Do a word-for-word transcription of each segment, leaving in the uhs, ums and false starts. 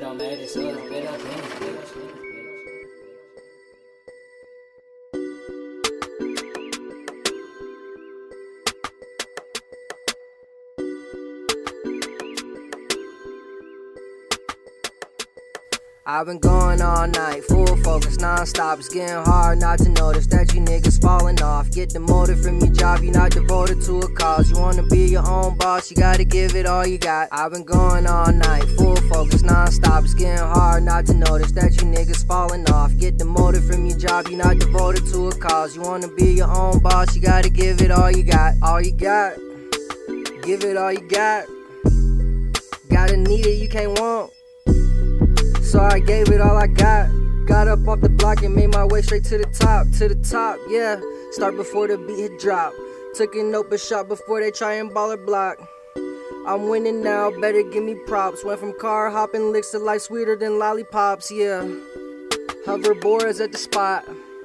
don't make it, so it's better than it's better. I've been going all night, full focus, non-stop. It's getting hard not to notice that you niggas falling off. Get demoted from your job, you're not devoted to a cause. You wanna be your own boss, you gotta give it all you got. I've been going all night, full focus, non-stop. It's getting hard not to notice that you niggas falling off. Get demoted from your job, you're not devoted to a cause. You wanna be your own boss, you gotta give it all you got. All you got, give it all you got. Gotta need it, you can't want. So I gave it all I got. Got up off the block and made my way straight to the top. To the top, yeah. Start before the beat hit drop. Took an open shot before they try and ball or block. I'm winning now, better give me props. Went from car hopping licks to life sweeter than lollipops, yeah. Hoverboards at the spot.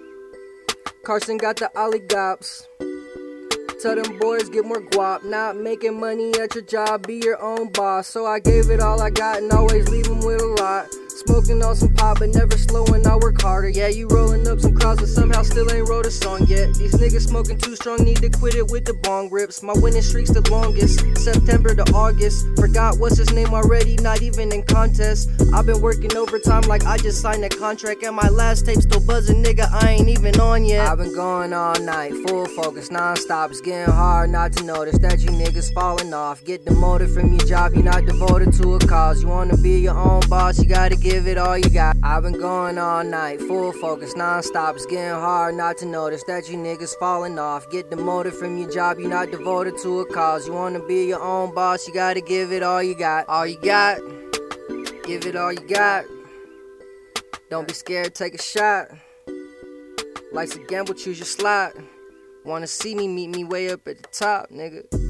Carson got the oligops. Tell them boys get more guap. Not making money at your job, be your own boss. So I gave it all I got and always leave them with a lot. Smoking on some pop but never slowing, I work harder. Yeah, you rolling up some crowds but somehow still ain't wrote a song yet. These niggas smoking too strong, need to quit it with the bong rips. My winning streak's the longest, September to August. Forgot what's his name already, not even in contest. I've been working overtime like I just signed a contract. And my last tape still buzzing, nigga, I ain't even on yet. I've been going all night, full focus, non-stop. It's getting hard not to notice that you niggas falling off. Get demoted from your job, you're not devoted to a cause. You wanna be your own boss, you gotta give it all you got. I've been going all night, full focus, non-stop. It's getting hard not to notice that you niggas falling off. Get demoted from your job, you're not devoted to a cause. You wanna be your own boss, you gotta give it all you got. All you got, give it all you got. Don't be scared, take a shot. Life's a gamble, choose your slot. Wanna see me, meet me way up at the top, nigga.